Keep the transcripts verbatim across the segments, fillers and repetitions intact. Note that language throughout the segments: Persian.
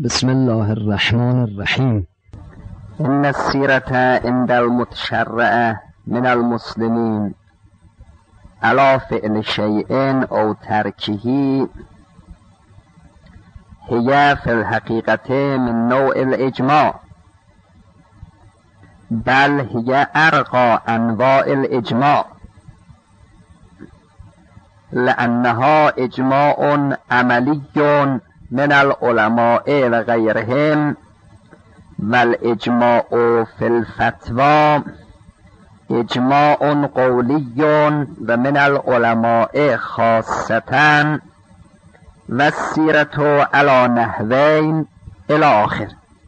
بسم الله الرحمن الرحیم. ان السیرة عند المتشرع من المسلمین علی فعل شیء او ترکه هي في الحقيقة من نوع الإجماع، بل هي أرقى أنواع الإجماع، لأنها إجماع عملي من العلماء وغيرهم، والإجماع في الفتوى إجماع قولي ومن العلماء خاصة، والسیرة علی نحوین الی آخر.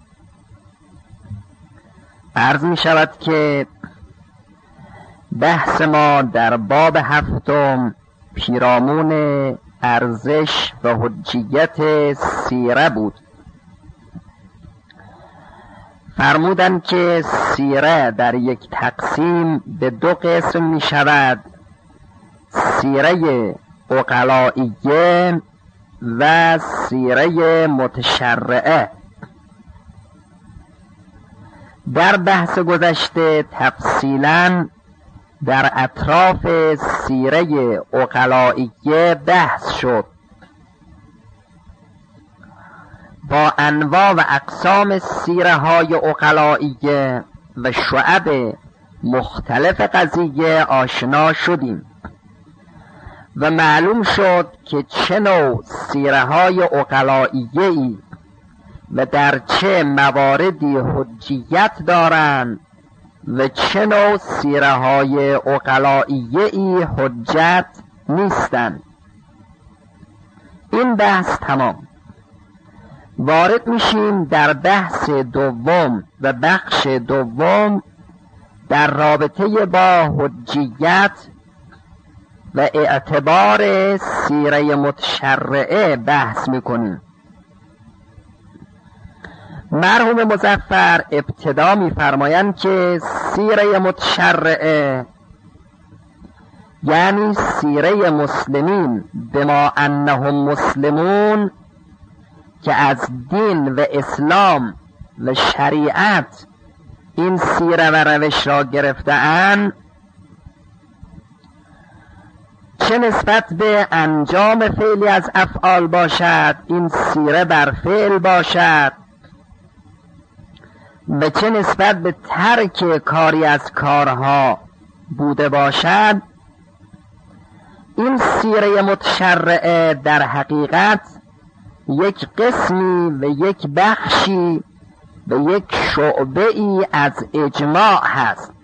عرض می شود که بحث ما در باب هفتم پیرامون ارزش و حجیت سیره بود. فرمودن که سیره در یک تقسیم به دو قسم می شود: سیره عقلائیه و سیره متشرعه. در بحث گذشته تفصیلاً در اطراف سیره عقلائیه بحث شد، با انواع و اقسام سیره های عقلائیه و شعب مختلف قضیه آشنا شدیم و معلوم شد که چه نوع سیره های عقلائیه‌ای و در چه مواردی حجیت دارند و چه نوع سیره های عقلائیه‌ای حجت نیستند. این بحث تمام. وارد میشیم در بحث دوم و بخش دوم در رابطه با حجیت و اعتبار سیره متشرعه بحث میکنیم. مرحوم مظفر ابتدا میفرمایند که سیره متشرعه یعنی سیره مسلمین بما انهم مسلمون، که از دین و اسلام و شریعت این سیره و روش را گرفته‌اند، چه نسبت به انجام فعلی از افعال باشد این سیره بر فعل باشد و چه نسبت به ترک کاری از کارها بوده باشد، این سیره متشرعه در حقیقت یک قسمی و یک بخشی و یک شعبه ای از اجماع هست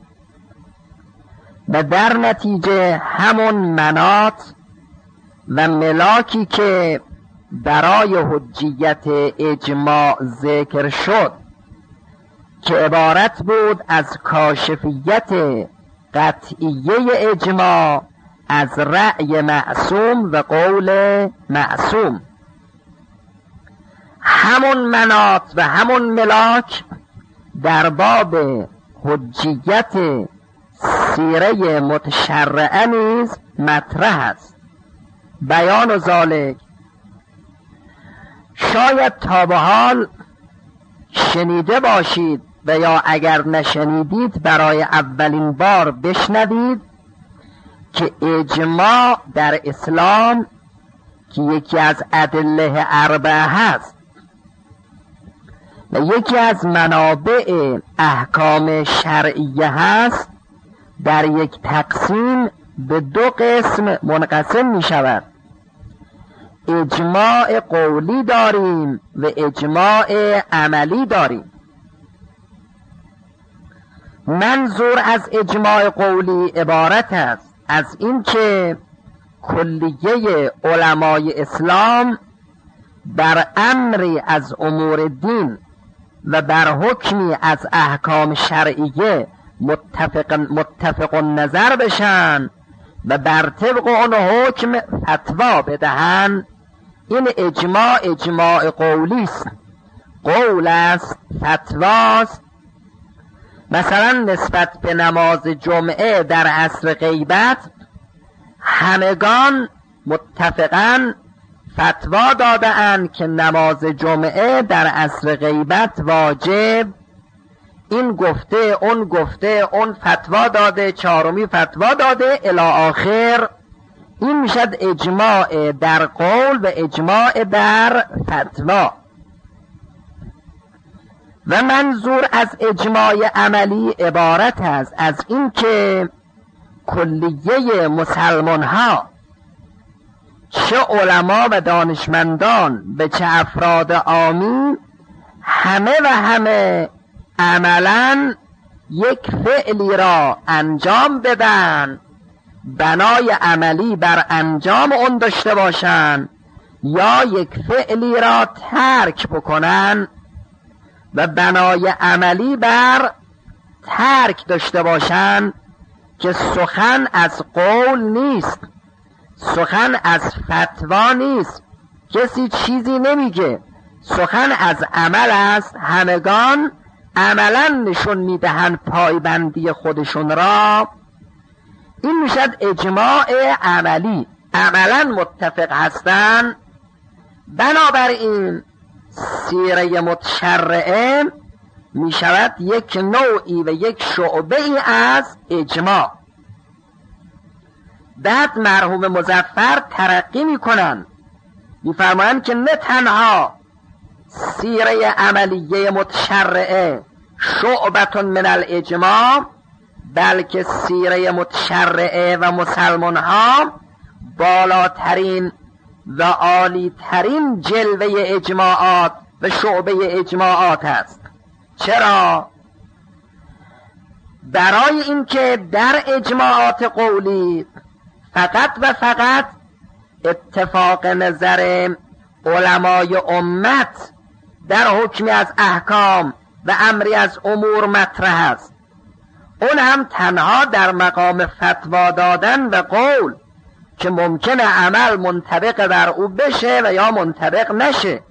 و در نتیجه همون مناط و ملاکی که برای حجیت اجماع ذکر شد که عبارت بود از کاشفیت قطعیه اجماع از رأی معصوم و قول معصوم، همون مناط و همون ملاک در باب حجیت سیره متشرعه نیز مطرح است. بیان ذالک، شاید تا به حال شنیده باشید و یا اگر نشنیدید برای اولین بار بشنوید که اجماع در اسلام که یکی از ادله اربعه هست و یکی از منابع احکام شرعیه هست، در یک تقسیم به دو قسم منقسم می شود. اجماع قولی داریم و اجماع عملی داریم. منظور از اجماع قولی عبارت است از این که کلیه علمای اسلام بر امری از امور دین و بر حکمی از احکام شرعیه متفق, متفق نظر بشن و بر طبق آن حکم فتوا بدهن. این اجماع اجماع قولی است، قول است، فتواست. مثلا نسبت به نماز جمعه در عصر غیبت همگان متفقاً فتوا داده اند که نماز جمعه در عصر غیبت واجب. این گفته اون گفته اون فتوا داده، چهارمی فتوا داده الی آخر. این میشد اجماع در قول و اجماع در فتوا. و منظور از اجماع عملی عبارت است از این که کلیه مسلمان ها، چه علما و دانشمندان به چه افراد عامی، همه و همه عملا یک فعلی را انجام بدن، بنای عملی بر انجام اون داشته باشن، یا یک فعلی را ترک بکنن و بنای عملی بر ترک داشته باشن، که سخن از قول نیست، سخن از فتوا نیست، کسی چیزی نمیگه، سخن از عمل است. همگان عملا نشون میدهن پایبندی خودشون را. این میشد اجماع عملی، عملا متفق هستن. بنابراین سیره متشرعه میشود یک نوعی و یک شعبه ای از اجماع. بعد مرحوم مظفر ترقی میکنن، میفرمایند که نه تنها سیره عملیه متشرعه شعبتون من الاجماع، بلکه سیره متشرعه و مسلمان ها بالاترین و عالی ترین جلوه اجماعات و شعبه اجماعات است. چرا؟ برای اینکه در اجماعات قولی فقط و فقط اتفاق نظر علمای امت در حکمی از احکام و امری از امور مطرح است، اون هم تنها در مقام فتوا دادن و قول که ممکنه عمل منطبق بر او بشه و یا منطبق نشه.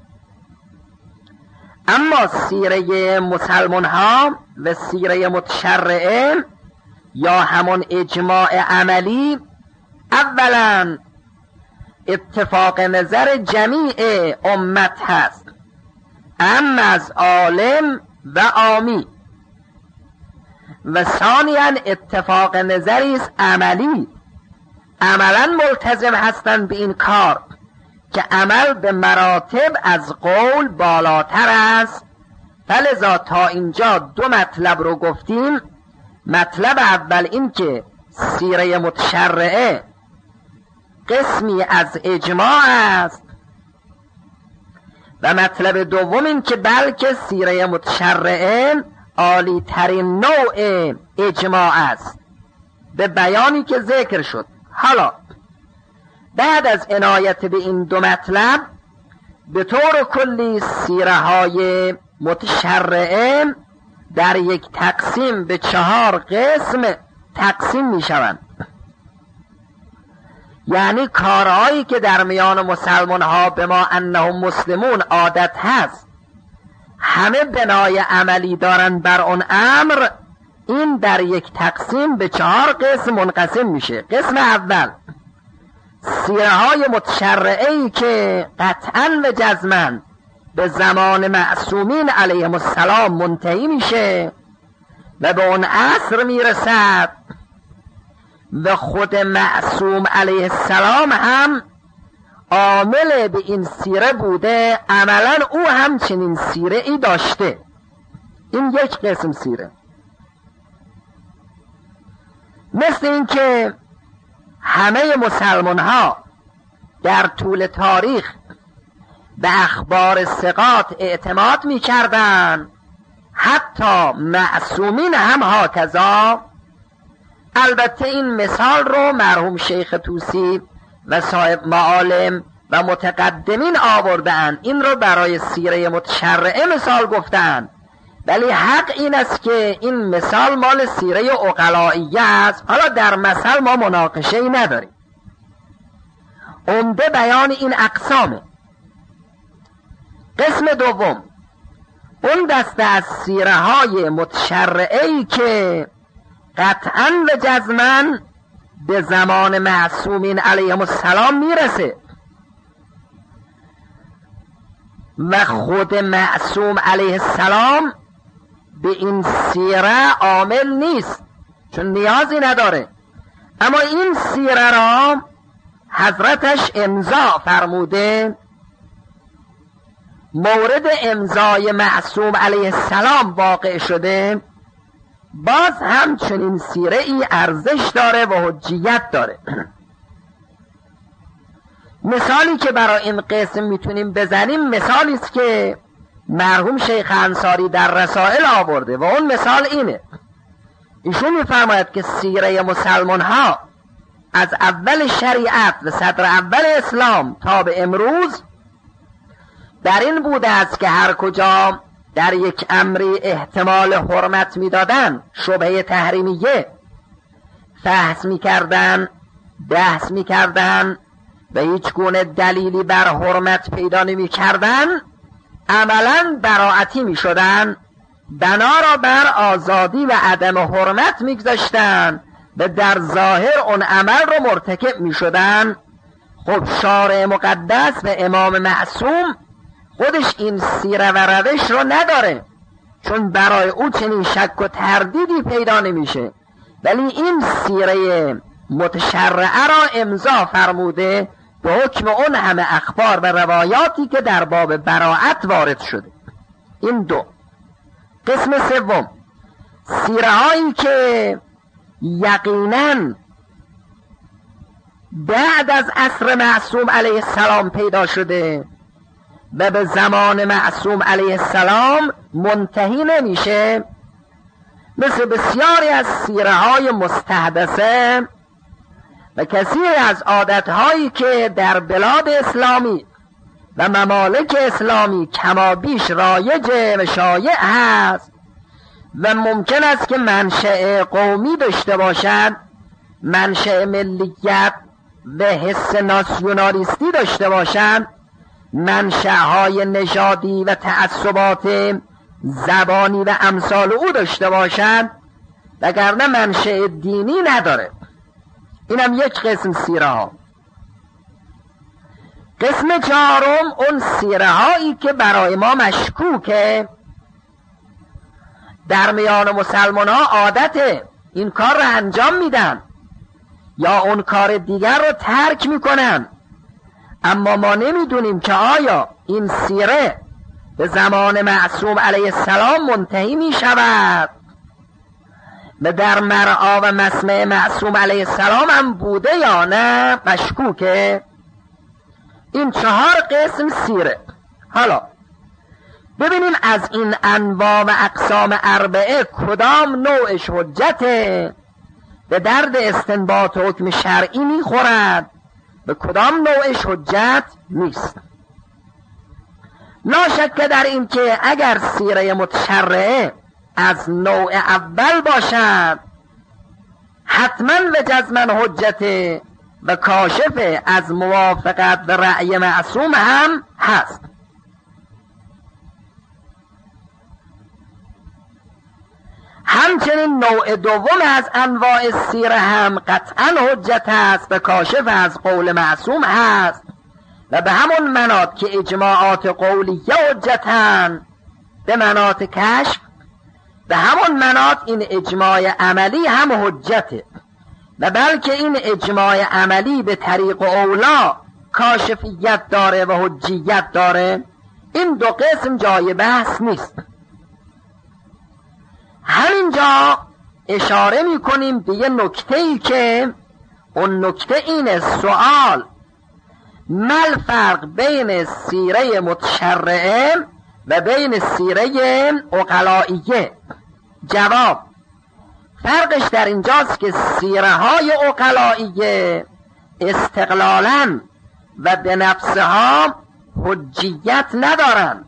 اما سیره مسلمان ها و سیره متشرعه یا همون اجماع عملی، اولا اتفاق نظر جمیع امت هست، اما از عالم و عامی، و ثانیا اتفاق نظری است عملی، عملا ملتزم هستند به این کار که عمل به مراتب از قول بالاتر است. فلذا تا اینجا دو مطلب رو گفتیم. مطلب اول این که سیره متشرعه قسمی از اجماع است، و مطلب دوم این که بلکه سیره متشرعه عالی ترین نوع اجماع است، به بیانی که ذکر شد. حالا بعد از عنایت به این دو مطلب، به طور کلی سیره های متشرعه در یک تقسیم به چهار قسم تقسیم می شوند. یعنی کارهایی که در میان مسلمان ها به ما انهم مسلمون عادت هست، همه بنای عملی دارن بر اون امر، این در یک تقسیم به چهار قسم منقسم میشه. قسم اول سیره های متشرعه‌ای که قطعاً و جزماً به زمان معصومین علیهم السلام منتهی میشه و به اون عصر میرسد، و خود معصوم علیه السلام هم عامل به این سیره بوده، عملا او هم چنین سیره ای داشته. این یک قسم سیره. مثل این که همه مسلمان ها در طول تاریخ به اخبار ثقات اعتماد می کردن، حتی معصومین هم هاکذا. البته این مثال رو مرحوم شیخ طوسی و صاحب معالم و متقدمین آوردن، این رو برای سیره متشرعه مثال گفتن، ولی حق این است که این مثال مال سیره عقلائیه است. حالا در مثل ما مناقشه ای نداریم، عمده بیان این اقسامه. قسم دوم اون دسته از سیره های متشرعه‌ای که قطعاً و جزماً به زمان معصومین علیهم السلام میرسه، و خود معصوم علیه السلام به این سیره عامل نیست، چون نیازی نداره. اما این سیره را حضرتش امضا فرموده، مورد امضای معصوم علیه السلام واقع شده، باز همچنین سیره ای ارزش داره و حجیت داره. مثالی که برای این قسم میتونیم بزنیم مثالی است که مرحوم شیخ انصاری در رسائل آورده و اون مثال اینه. ایشون میفرماید که سیره مسلمان ها از اول شریعت و صدر اول اسلام تا به امروز در این بوده است که هر کجا در یک امری احتمال حرمت میدادن، شبهه تحریمیه فحص میکردن، بحث میکردن و هیچ گونه دلیلی بر حرمت پیدا نمیکردن، عملا براعتی میشدن، بنا را بر آزادی و عدم حرمت میگذاشتن و در ظاهر اون عمل رو مرتکب میشدن. خب شارع مقدس و امام معصوم خودش این سیره و روش رو نداره، چون برای او چنین شک و تردیدی پیدا نمیشه، ولی این سیره متشرعه را امضا فرموده به حکم اون همه اخبار و روایاتی که در باب براعت وارد شده. این دو. قسم سوم، سیره هایی که یقیناً بعد از عصر معصوم علیه السلام پیدا شده و به زمان معصوم علیه السلام منتهی نمیشه، مثل بسیاری از سیره های مستحدثه و کثیر از عادت هایی که در بلاد اسلامی و ممالک اسلامی کما بیش رایج و شایع هست و ممکن است که منشأ قومی داشته باشد، منشأ ملیت و حس ناسیونالیستی داشته باشد، منشأهای نژادی و تعصبات زبانی و امثال او داشته باشد، وگرنه منشأ دینی نداره. اینم یک قسم سیره ها. قسم چهارم اون سیره هایی که برای ما مشکوکه، در میان مسلمان ها عادت این کار رو انجام میدن یا اون کار دیگر رو ترک میکنن، اما ما نمیدونیم که آیا این سیره به زمان معصوم علیه السلام منتهی میشود و در مرعا و مسمع معصوم علیه السلام هم بوده یا نه، مشکوکه. این چهار قسم سیره. حالا ببینیم از این انواع و اقسام اربعه کدام نوعش حجته، به درد استنباط حکم شرعی میخورد، به کدام نوعش حجت نیست. لا شک در این که اگر سیره متشرعه از نوع اول باشد حتما و جزمن حجت و کاشف از موافقت و رأی معصوم هم هست. همچنین نوع دوم از انواع سیره هم قطعا حجت است و کاشف از قول معصوم هست و به همون مناط که اجماعات قولیه حجتن به مناط کشف، به همون مناط این اجماع عملی هم حجته و بلکه این اجماع عملی به طریق اولا کاشفیت داره و حجیت داره. این دو قسم جای بحث نیست. همینجا اشاره میکنیم به یه نکته‌ای که اون نکته اینه، سوال مل فرق بین سیره متشرعه و بین سیره عقلائیه. جواب، فرقش در اینجاست که سیره های عقلائیه استقلالاً و به نفسها حجیت ندارن،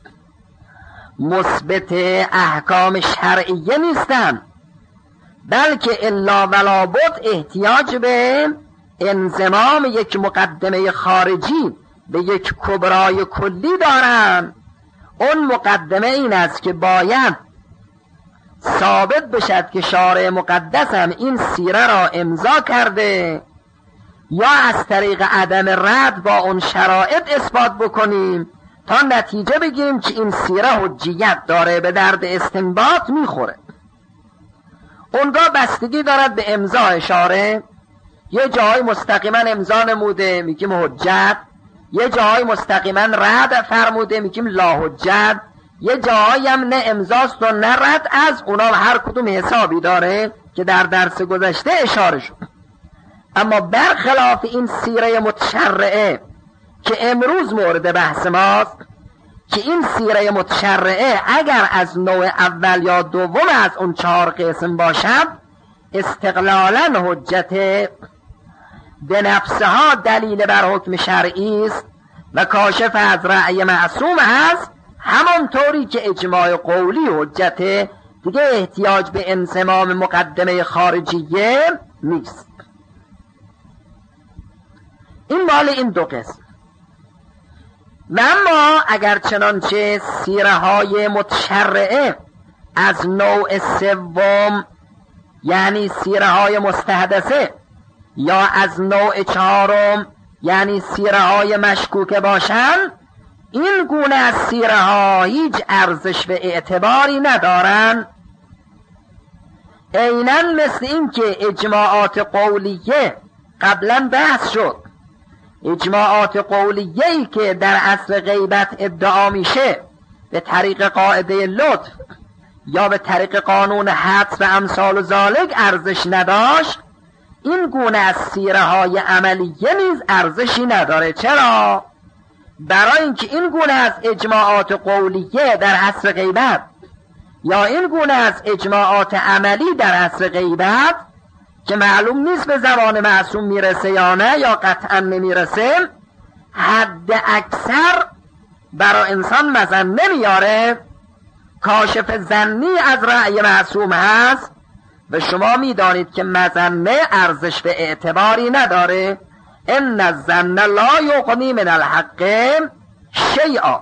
مثبت احکام شرعیه نیستن، بلکه الا ولا بد احتیاج به انضمام یک مقدمه خارجی به یک کبرای کلی دارن. اون مقدمه این است که باید ثابت بشد که شارع مقدس هم این سیره را امضا کرده، یا از طریق عدم رد با اون شرایط اثبات بکنیم تا نتیجه بگیریم که این سیره حجیت داره، به درد استنباط میخوره. اونگاه بستگی دارد به امضا اشاره. یه جاهای مستقیما امضا نموده میگیم حجت، یه جاهای مستقیما رد فرموده میگیم لا حجت، یه جاهایی هم نه امضاست و نه رد از اونا، هر کدوم حسابی داره که در درس گذشته اشاره شد. اما برخلاف این سیره متشرعه که امروز مورد بحث ماست، که این سیره متشرعه اگر از نوع اول یا دوم از اون چهار قسم باشد استقلالا حجت به نفسها دلیل بر حکم شرعی است و کاشف از رأی معصوم هست، همانطوری که اجماع قولی حجت دیگه احتیاج به انضمام مقدمه خارجیه نیست. این مال این دو قسم. و اما اگر چنانچه سیره های متشرعه از نوع سوم یعنی سیره های مستحدثه یا از نوع چهارم یعنی سیره های مشکوکه باشند، این گونه از سیره ها هیچ ارزش و اعتباری ندارند. عیناً مثل این که اجماعات قولیه قبلا بحث شد، اجماعات قولیه‌ای که در اصل غیبت ادعا میشه به طریق قاعده لطف یا به طریق قانون حدس و امثال و ذالک ارزش نداشت، این گونه از سیره های عملیه نیز ارزشی نداره. چرا؟ برای اینکه این گونه از اجماعات قولیه در اصل غیبت یا این گونه از اجماعات عملی در اصل غیبت که معلوم نیست به زبان معصوم میرسه یا نه یا قطعا نمیرسه، حد اکثر برای انسان مظنه نمیاره، کاشف ظنی از رأی معصوم هست و شما میدانید که مظنه ارزش و اعتباری نداره. ان الظن لا یغنی من الحق شیئا.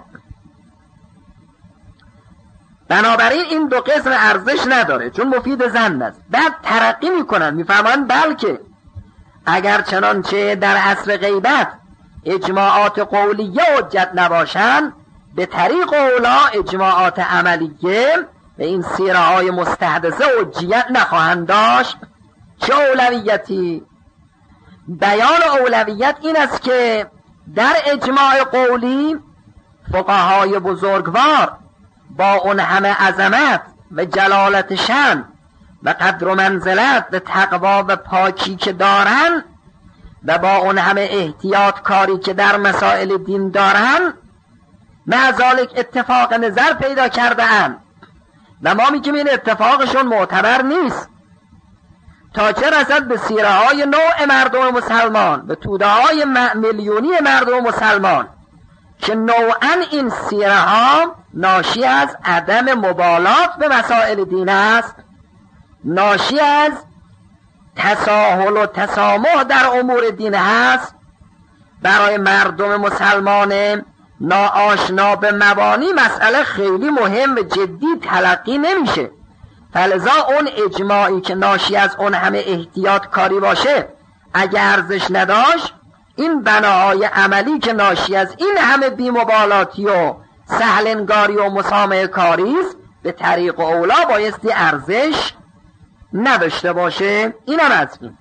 بنابراین این دو قسم ارزش نداره چون مفید ظن است. بعد ترقی میکنن میفرمان بلکه اگر چنانچه در اصل غیبت اجماعات قولیه حجت نباشند، به طریق اولا اجماعات عملیه و این سیره های مستحدثه حجیت نخواهند داشت. چه اولویتی؟ بیان اولویت این است که در اجماع قولی فقهای بزرگوار با اون همه عظمت و جلالت شأن و قدر و منزلت و تقوا و پاکی که دارن و با اون همه احتیاط کاری که در مسائل دین دارن، مع ذالک اتفاق نظر پیدا کرده اند و ما میگیم این اتفاقشون معتبر نیست. تا چه رسد به سیره های نوع مردم مسلمان، به توده های میلیونی مردم مسلمان که نوعا این سیره ها ناشی از عدم مبالات به مسائل دین است، ناشی از تساهل و تسامح در امور دین هست. برای مردم مسلمان ناآشنا به مبانی مسئله خیلی مهم و جدی تلقی نمیشه، فلذا اون اجماعی که ناشی از اون همه احتیاط کاری باشه اگر ارزش نداشت، این بناهای عملی که ناشی از این همه بی‌مبالاتی و سهلنگاری و مسامحه کاری است، به طریق اولا بایستی ارزش نداشته باشه. اینم از این.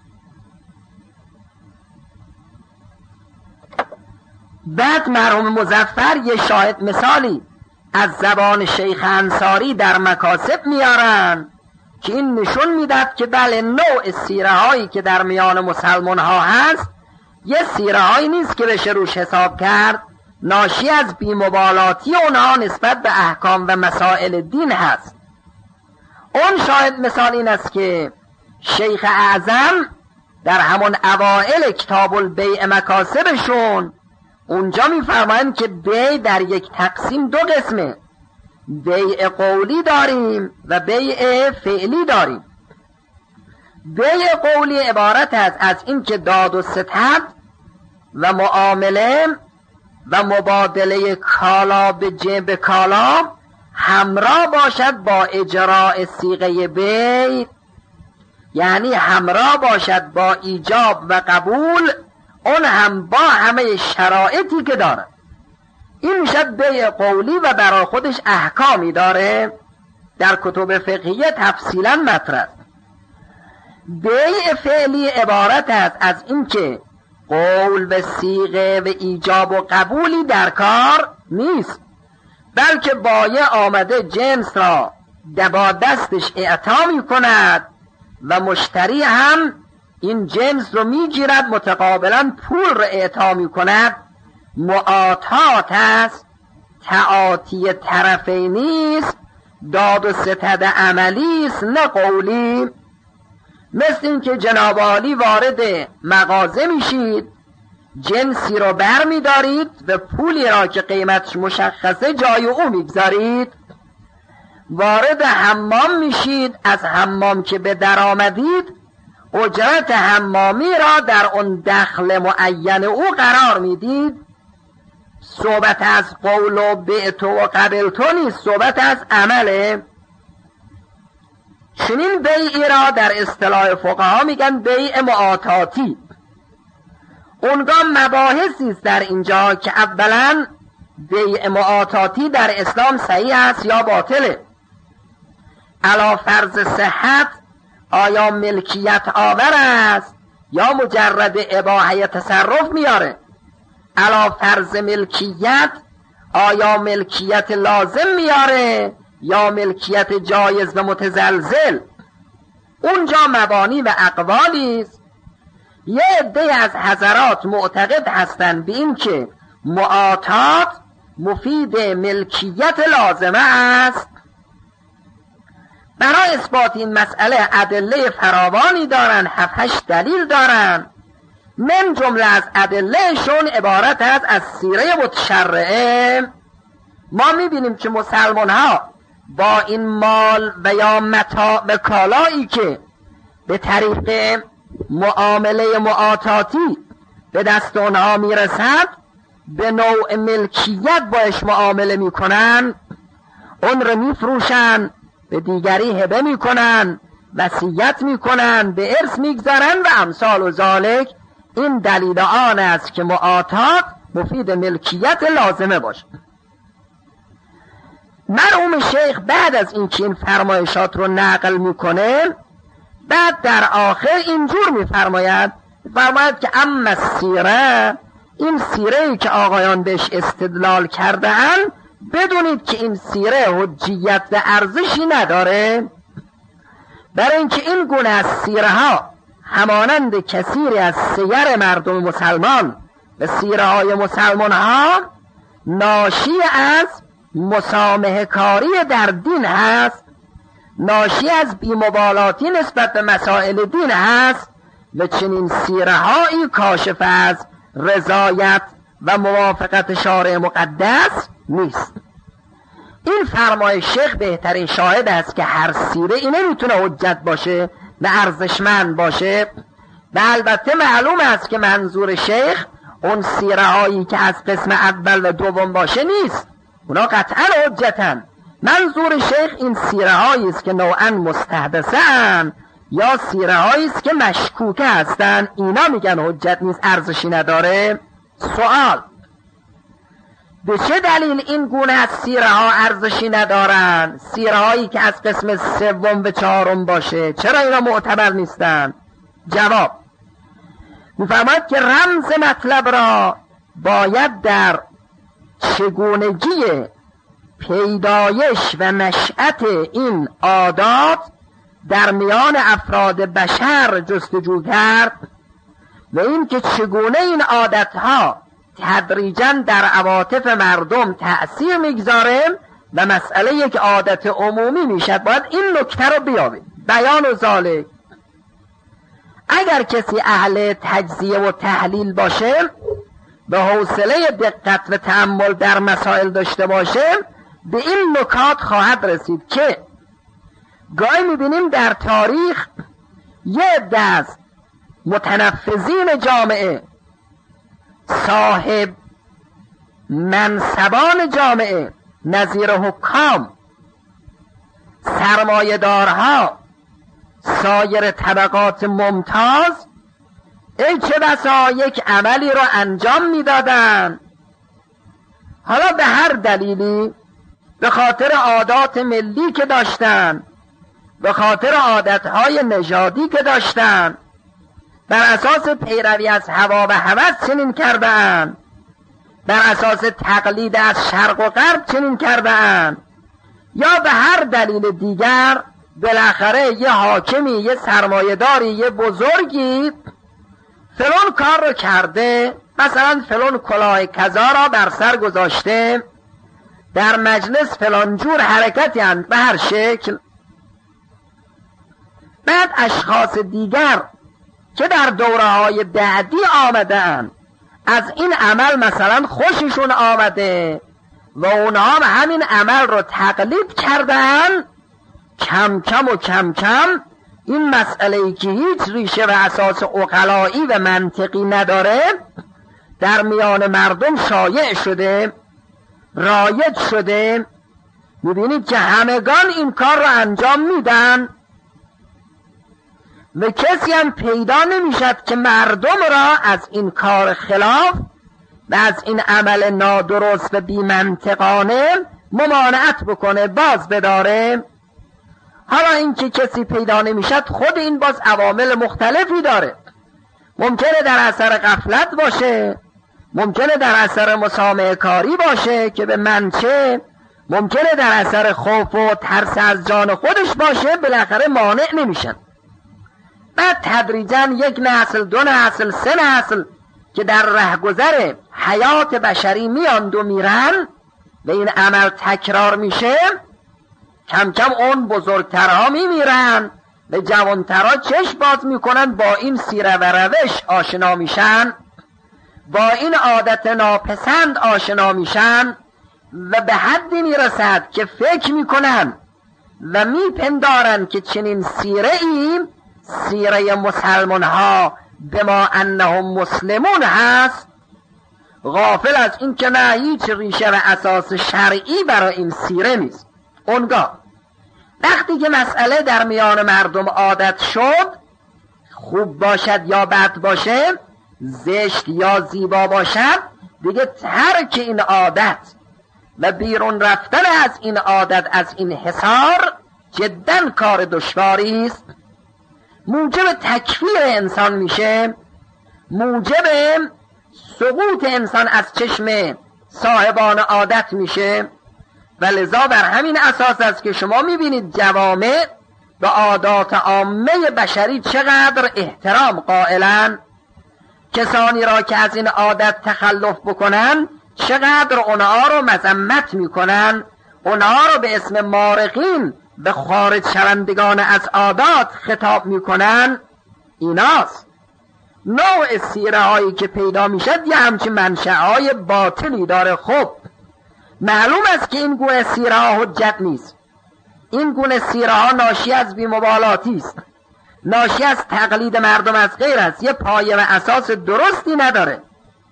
بعد مرحوم مظفر یه شاهد مثالی از زبان شیخ انصاری در مکاسب میارن که این نشون میداد که بله نوع سیره هایی که در میان مسلمان ها هست یه سیره هایی نیست که بشه روش حساب کرد، ناشی از بی‌مبالاتی اونها نسبت به احکام و مسائل دین هست. اون شاهد مثال این است که شیخ اعظم در همون اوائل کتاب البیع مکاسبشون اونجا میفرمایند که بیع در یک تقسیم دو قسمه، بیع قولی داریم و بیع فعلی داریم. بیع قولی عبارت است از این که داد و ستد و معامله و مبادله کالا به جنب کالا همراه باشد با اجراء صیغه بیع، یعنی همراه باشد با ایجاب و قبول، اون هم با همه شرایطی که دارد. این میشه بیع قولی و برای خودش احکامی داره، در کتب فقهیه تفصیلا مطرح. بیع فعلی عبارت است از اینکه قول و صیغه و ایجاب و قبولی در کار نیست، بلکه بایع آمده جنس را با دستش اعطا می کند و مشتری هم این جنس رو می گیرد، متقابلا پول رو اعطا می کند. معاطات است، تعاطی طرفینی است، داد و ستد عملی است نه قولی. مثل این که جناب عالی وارد مغازه میشید، جنسی رو بر می دارید و پولی را که قیمتش مشخصه جای او میگذارید. وارد حمام میشید، از حمام که به در آمدید اجرت حمامی را در اون دخل معین او قرار میدید. صحبت از قول و بعت و قبلتو نیست، صحبت از عمله. چنین بیعی را در اصطلاح فقها میگن بیع معاطاتی. اونگاه مباحثی است در اینجا که اولا بیع معاطاتی در اسلام صحیح است یا باطله. علی فرض صحت آیا ملکیت آور است یا مجرد اباحه تصرف میاره؟ علی فرض ملکیت آیا ملکیت لازم میاره یا ملکیت جایز و متزلزل؟ اونجا مبانی و اقوالی است. یه عده از حضرات معتقد هستند به این که معاطات مفید ملکیت لازمه است. برای اثبات این مسئله ادله فراوانی دارن، هفت هشت دلیل دارن. من جمله از ادلهشون عبارت است از سیره متشرعه. ما میبینیم که مسلمان ها با این مال و یا متاع و کالایی که به طریق معامله معاطاتی به دست اونها میرسد، به نوع ملکیت باش معامله میکنن، اون رو میفروشن، به دیگری هبه میکنن، وصیت میکنن، به ارث میگذارن و امثال و ذالک. این دلیل آن است که معاطات مفید ملکیت لازمه باشه. مرحوم شیخ بعد از این که این فرمایشات رو نقل میکنه، بعد در آخر اینجور میفرماید فرماید که اما سیره، این سیره‌ای که آقایان بهش استدلال کردن، بدونید که این سیره حجیت و ارزشی نداره، برای اینکه این گونه از سیره ها همانند کثیری از سیر مردم مسلمان و سیره های مسلمان ها ناشی از مسامحه کاری در دین هست، ناشی از بی‌مبالاتی نسبت به مسائل دین هست و چنین سیره هایی کاشف از رضایت و موافقت شارع مقدس نیست. این فرمای شیخ بهترین شاهد است که هر سیره این نمیتونه حجت باشه و ارزشمند باشه. و البته معلوم است که منظور شیخ اون سیره هایی که از قسم اول و دوم باشه نیست، اونا قطعا حجتن. منظور شیخ این سیره هایی است که نوعا مستحدثه ان یا سیره هایی است که مشکوکه هستن، اینا میگن حجت نیست، ارزشی نداره. سوال: به چه دلیل این گونه از سیره ها ارزشی ندارن؟ سیره هایی که از قسم سوم و چهارم باشه چرا اینا معتبر نیستن؟ جواب: میفرماید که رمز مطلب را باید در چگونگی پیدایش و نشأت این عادات در میان افراد بشر جستجو کرد و این که چگونه این عادتها تدریجاً در عواطف مردم تأثیر میگذاره و مسئله یک عادت عمومی میشد. باید این نکته رو بیابید. بیان و ذالک: اگر کسی اهل تجزیه و تحلیل باشه، به حوصله دقت و تأمل در مسائل داشته باشه، به این نکات خواهد رسید که گاهی میبینیم در تاریخ یه عده از متنفذین جامعه، صاحب منصبان جامعه، نظیر حکام، سرمایه‌دارها، سایر طبقات ممتاز، ای چه بسا یک عملی را انجام میدادن حالا به هر دلیلی، به خاطر عادات ملی که داشتن، به خاطر عادتهای نژادی که داشتن، بر اساس پیروی از هوا و هوس چنین کردن، بر اساس تقلید از شرق و غرب چنین کردن، یا به هر دلیل دیگر بالاخره یه حاکمی، یه سرمایه‌داری، یه بزرگی فلان کار رو کرده، مثلا فلان کلاه کذا را بر سر گذاشته، در مجلس فلان جور حرکتی اند به هر شکل. بعد اشخاص دیگر که در دوره‌های بعدی آمدن از این عمل مثلا خوششون آمده و اونها هم همین عمل رو تقلید کردن، کم کم و کم کم این مسئله‌ای که هیچ ریشه و اساس عقلایی و منطقی نداره در میان مردم شایع شده، رایج شده. میبینید که همگان این کار رو انجام میدن و کسی هم پیدا نمیشد که مردم را از این کار خلاف و از این عمل نادرست و بی‌منطقانه ممانعت بکنه، باز بداره. حالا اینکه کسی پیدا نمیشد خود این باز عوامل مختلفی داره. ممکنه در اثر غفلت باشه، ممکنه در اثر مسامحه کاری باشه که به منچه، ممکنه در اثر خوف و ترس از جان خودش باشه، بالاخره مانع نمیشن. بعد تدریجا یک نسل، دو نسل، سه نسل که در رهگذر حیات بشری میاند و میرن و این عمل تکرار میشه، کم کم اون بزرگترها میمیرن و جوانترها چشم باز میکنن، با این سیره و روش آشنا میشن، با این عادت ناپسند آشنا میشن و به حدی میرسد که فکر میکنن و میپندارن که چنین سیره ای سیره مسلمان ها به ما انهم مسلمون هست، غافل از این که نه، هیچ ریشه و اساس شرعی برای این سیره نیست. اونگاه وقتی که مسئله در میان مردم عادت شد، خوب باشد یا بد باشه، زشت یا زیبا باشد، دیگه ترک این عادت و بیرون رفتن از این عادت، از این حصار، جداً کار دشواری است. موجب تکفیر انسان میشه، موجب سقوط انسان از چشم صاحبان عادت میشه و لذا بر همین اساس است که شما میبینید جوامع به عادات عامه بشری چقدر احترام قائلن. کسانی را که از این عادت تخلف بکنن چقدر اونها رو مذمت میکنن، اونها رو به اسم مارقین، به خارج شوندگان از عادات خطاب میکنن. ایناست نوع سیره هایی که پیدا میشد یه همچین منشأ های باطلی داره. خب معلوم است که این گونه سیره ها حجت نیست، این گونه سیره ها ناشی از بی‌مبالاتی است، ناشی از تقلید مردم از غیر است، یه پایه و اساس درستی نداره.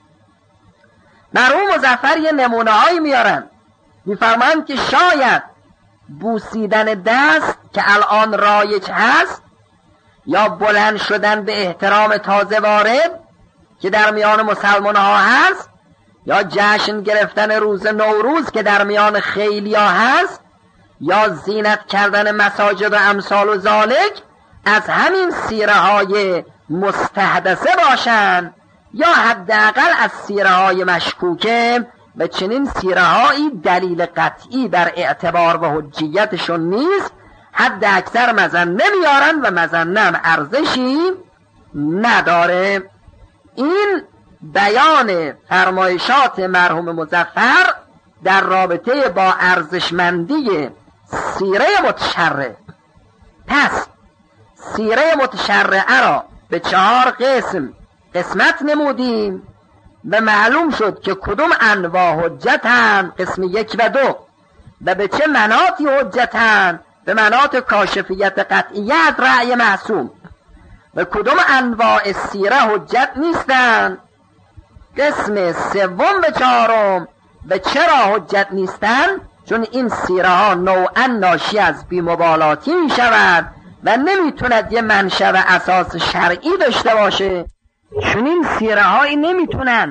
مرحوم مظفر یه نمونه هایی میارن، میفرمایند که شاید بوسیدن دست که الان رایج هست، یا بلند شدن به احترام تازه وارد که در میان مسلمان ها هست، یا جشن گرفتن روز نوروز که در میان خیلی ها هست، یا زینت کردن مساجد و امثال و ذالک، از همین سیره های مستحدثه باشن، یا حداقل از سیره های مشکوکه. و چنین سیره هایی دلیل قطعی بر اعتبار و حجیتشون نیست، حد اکثر مظنه میارن و مظنه هم ارزشی نداره. این بیان فرمایشات مرحوم مظفر در رابطه با ارزشمندی سیره متشرع. پس سیره متشرعه را به چهار قسم قسمت نمودیم و معلوم شد که کدوم انواع حجتن، قسم یک و دو، و به چه مناطی حجتن، به مناط کاشفیت قطعیت رأی معصوم، و کدوم انواع سیره حجت نیستن، قسم سوم و چهارم. و چرا حجت نیستن؟ چون این سیره ها نوعا ناشی از بی‌مبالاتی می شود و نمیتوند یه منشأ و اساس شرعی داشته باشه. چون این سیره هایی نمیتونن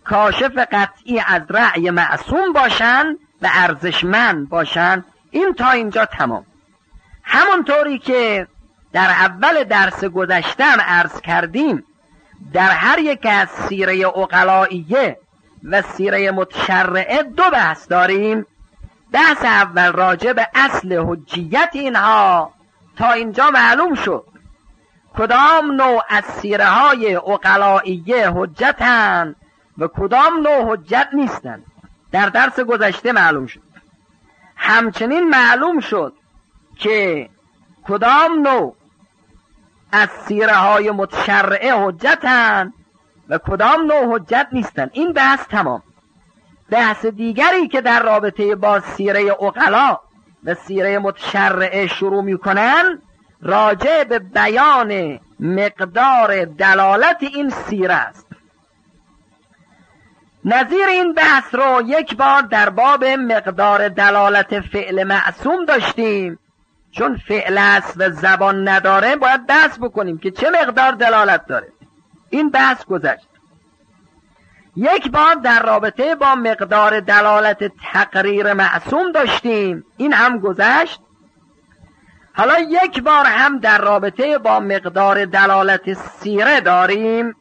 کاشف قطعی از رأی معصوم باشن و ارزشمند باشن. این تا اینجا تمام. همونطوری که در اول درس گذشتم عرض کردیم، در هر یک از سیره عقلائیه و سیره متشرعه دو بحث داریم. بحث اول راجع به اصل حجیت اینها. تا اینجا معلوم شد کدام نوع از سیره های عقلائیه حجتن و کدام نوع حجت نیستن. در درس گذشته معلوم شد. همچنین معلوم شد که کدام نوع از سیره های متشرعه حجتن و کدام نوع حجت نیستن. این بحث تمام. بحث دیگری که در رابطه با سیره عقلا و سیره متشرعه شروع میکنن راجع به بیان مقدار دلالت این سیره است. نظیر این بحث رو یک بار در باب مقدار دلالت فعل معصوم داشتیم. چون فعل است و زبان نداره باید بحث بکنیم که چه مقدار دلالت داره. این بحث گذشت. یک بار در رابطه با مقدار دلالت تقریر معصوم داشتیم. این هم گذشت. حالا یک بار هم در رابطه با مقدار دلالت سیره داریم.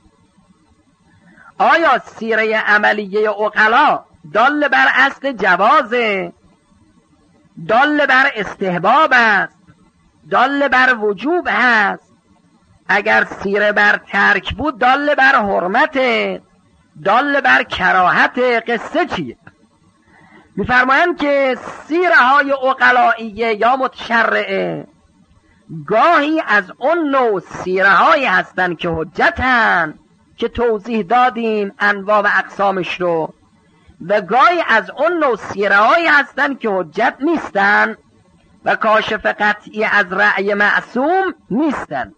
آیا سیره عملیه عقلا دال بر اصل جوازه، دال بر استحباب است، دال بر وجوب هست؟ اگر سیره بر ترک بود دال بر حرمته، دال بر کراهت. قصه چیه؟ میفرمایند که سیره های عقلائیه یا متشرعه گاهی از اون نوع سیره هایی هستن که حجتن که توضیح دادیم انواع و اقسامش رو، و گاهی از اون نوع سیره هایی هستن که حجت نیستن و کاشف قطعی از رأی معصوم نیستن.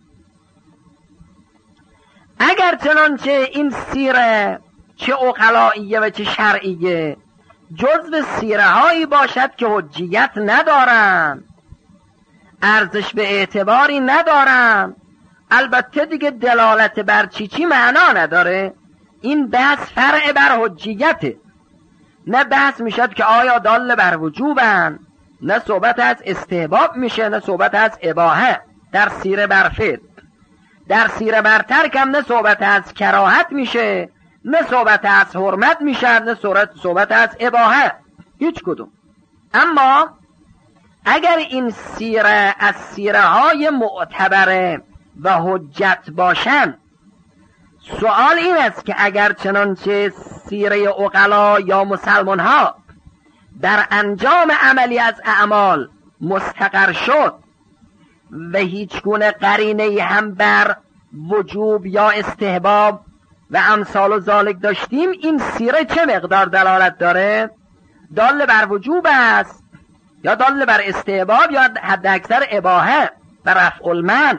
اگر چنانچه این سیره چه عقلائیه و چه شرعیه جزو سیره هایی باشد که حجیت ندارن، ارزش به اعتباری ندارن، البته دیگه دلالت بر چی چی معنا نداره، این بحث فرع بر حجیته. نه بحث میشد که آیا دال بر وجوبن، نه صحبت از استحباب میشه، نه صحبت از اباحه در سیره بر فعل. در سیره بر ترک هم نه صحبت از کراهت میشه، نه صحبت از حرمت میشه، نه صحبت از اباحه، هیچ کدوم. اما اگر این سیره از سیره های معتبره و حجت باشن، سوال این است که اگر چنانچه سیره عقلا یا مسلمان ها در انجام عملی از اعمال مستقر شد و هیچ گونه قرینه هم بر وجوب یا استحباب و امثال و ذالک داشتیم، این سیره چه مقدار دلالت داره؟ دال بر وجوب است یا دال بر استحباب یا حد اکثر اباحه و رفع المنع؟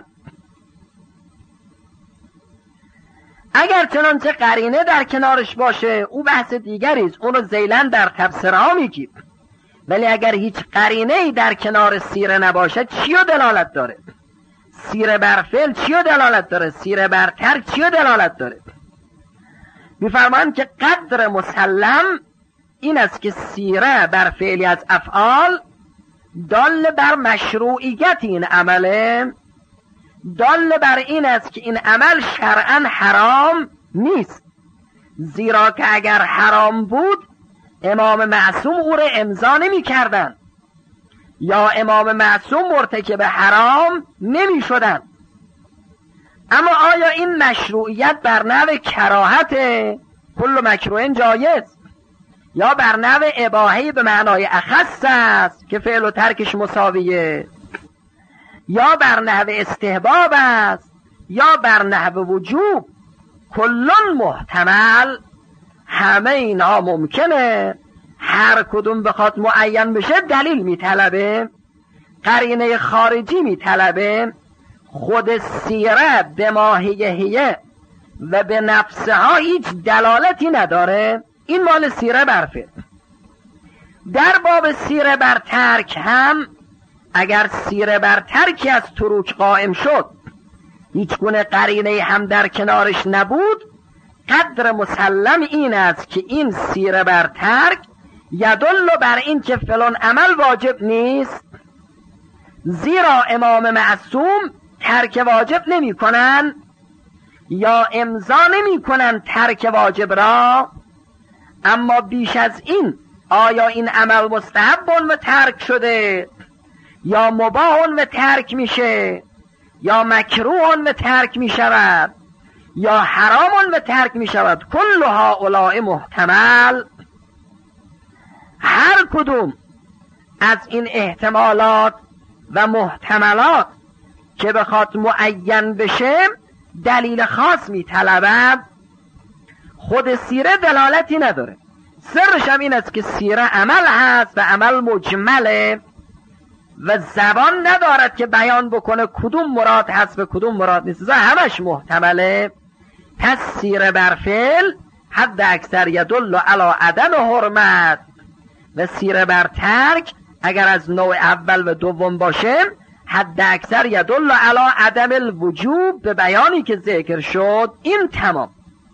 اگر چنانچه قرینه در کنارش باشه او بحث دیگریست، اونو زیلن در تبصره ها میگیم. ولی اگر هیچ قرینه‌ای در کنار سیره نباشه چیو دلالت داره؟ سیره بر فعل چیو دلالت داره؟ سیره بر ترک چیو دلالت داره؟ میفرمایند که قدر مسلم این است که سیره بر فعلی از افعال دال بر مشروعیت این عمله، دال بر این است که این عمل شرعاً حرام نیست، زیرا که اگر حرام بود امام معصوم او را امضا نمی کردن یا امام معصوم مرتکب حرام نمی شدن. اما آیا این مشروعیت بر نوع کراهت کل مکروه جایز یا بر نوع اباحه به معنای اخص است که فعل و ترکش مساویه، یا بر نحو استحباب است یا بر نحو وجوب؟ کلون محتمل، همه اینا ممکنه. هر کدوم بخواد معین بشه دلیل میطلبه، قرینه خارجی میطلبه. خود سیره به ماهیه و به نفسها هیچ دلالتی نداره. این مال سیره بر فعل. در باب سیره بر ترک هم اگر سیره بر ترکی از تروک قائم شد، هیچ گونه قرینه هم در کنارش نبود، قدر مسلم این است که این سیره بر ترک یدل بر این که فلان عمل واجب نیست، زیرا امام معصوم ترک واجب نمی کنن یا امضا نمی کنن ترک واجب را. اما بیش از این آیا این عمل مستحب و ترک شده یا مباح و ترک میشه یا مکروه و ترک میشود یا حرام و ترک میشود، کل هؤلاء محتمل. هر کدوم از این احتمالات و محتملات که بخواد معین بشه دلیل خاص میطلبد. خود سیره دلالتی نداره، سرش هم این است که سیره عمل هست و عمل مجمله و زبان ندارد که بیان بکنه کدوم مراد هست و کدوم مراد نیست، همش محتمله. پس سیره بر فعل حد اکثر یدل علی عدم حرمت و سیره بر ترک اگر از نوع اول و دوم باشه حد اکثر یدل علی عدم الوجوب به بیانی که ذکر شد. این تمام.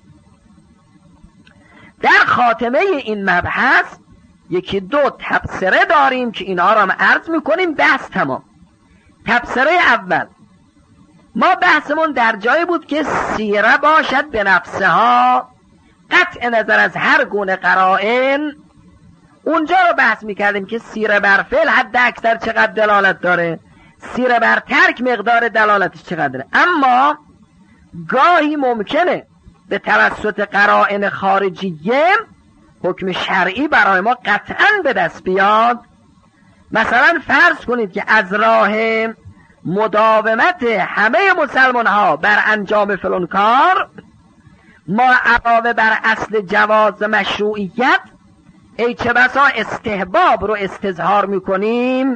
در خاتمه این مبحث یکی دو تبصره داریم که اینا را هم عرض میکنیم، بحث تمام. تبصره اول، ما بحثمون در جایی بود که سیره باشد به نفسها قطع نظر از هر گونه قرائن. اونجا رو بحث میکردیم که سیره بر فعل حد اکثر چقدر دلالت داره، سیره بر ترک مقدار دلالتش چقدره. اما گاهی ممکنه به توسط قرائن خارجیه حکم شرعی برای ما قطعاً به دست بیاد. مثلا فرض کنید که از راه مداومت همه مسلمان ها بر انجام فلان کار ما علاوه بر اصل جواز مشروعیت ای چه بسا استحباب رو استظهار میکنیم.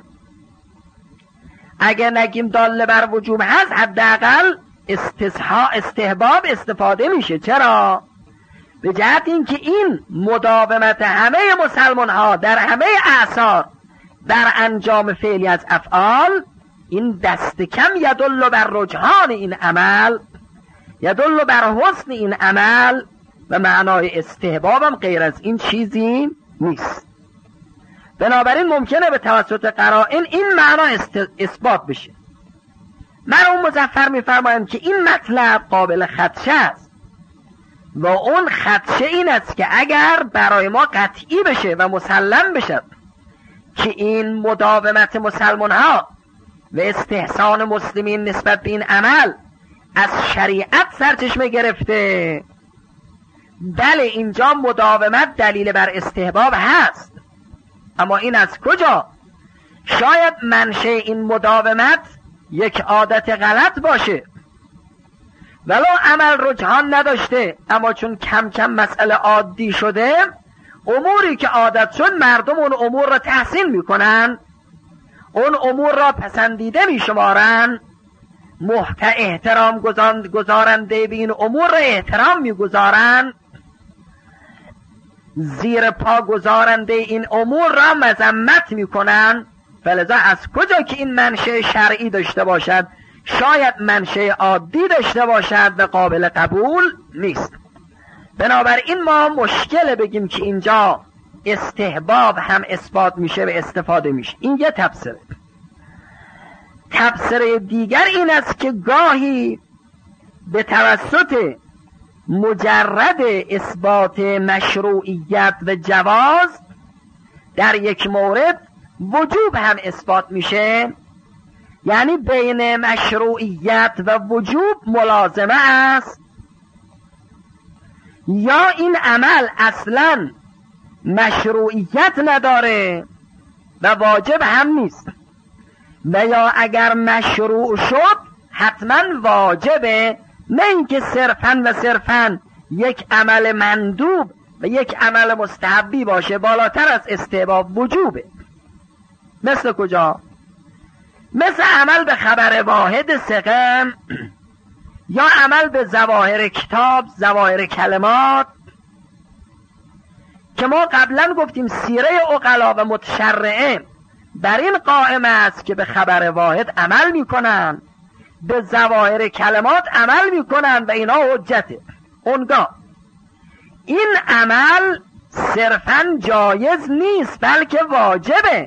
اگر نگیم داله بر وجوب هست حداقل استحباب استفاده میشه. چرا؟ به جهت اینکه این مداومت همه مسلمان ها در همه اعصار در انجام فعلی از افعال این دست کم یدل بر رجحان این عمل، یدل بر حسن این عمل و معنای استحبابم غیر از این چیزی نیست. بنابراین ممکنه به توسط قرائن این معنا اثبات بشه. مرحوم مظفر میفرمایند که این مطلب قابل خدشه است و اون خدشه این است که اگر برای ما قطعی بشه و مسلم بشه که این مداومت مسلمان ها و استحسان مسلمین نسبت به این عمل از شریعت سرچشمه گرفته، بله اینجا مداومت دلیل بر استحباب هست، اما این از کجا؟ شاید منشأ این مداومت یک عادت غلط باشه ولو عمل رجحان نداشته، اما چون کم کم مسئله عادی شده اموری که عادت شد مردم اون امور را تحسین میکنن، اون امور را پسندیده میشمارن، محت احترام گذارنده به این امور را احترام میگذارن، زیر پا گذارنده این امور را مذمت میکنن. فلذا از کجا که این منشأ شرعی داشته باشد شاید منشأ عادی داشته باشد و قابل قبول نیست. بنابراین ما مشکل بگیم که اینجا استحباب هم اثبات میشه و استفاده میشه. این یه تفسیره. تفسیر دیگر این است که گاهی به توسط مجرد اثبات مشروعیت و جواز در یک مورد وجوب هم اثبات میشه، یعنی بین مشروعیت و وجوب ملازمه است، یا این عمل اصلا مشروعیت نداره و واجب هم نیست، و یا اگر مشروع شد حتما واجبه، نه اینکه صرفاً و صرفاً یک عمل مندوب و یک عمل مستحبی باشه بالاتر از استحباب وجوبه. مثل کجا؟ مثل عمل به خبر واحد ثقه یا عمل به ظواهر کتاب، ظواهر کلمات، که ما قبلا گفتیم سیره عقلا و متشرعه بر این قائم است که به خبر واحد عمل میکنن، به ظواهر کلمات عمل میکنن و اینا حجته. اونگاه این عمل صرفاً جایز نیست بلکه واجبه،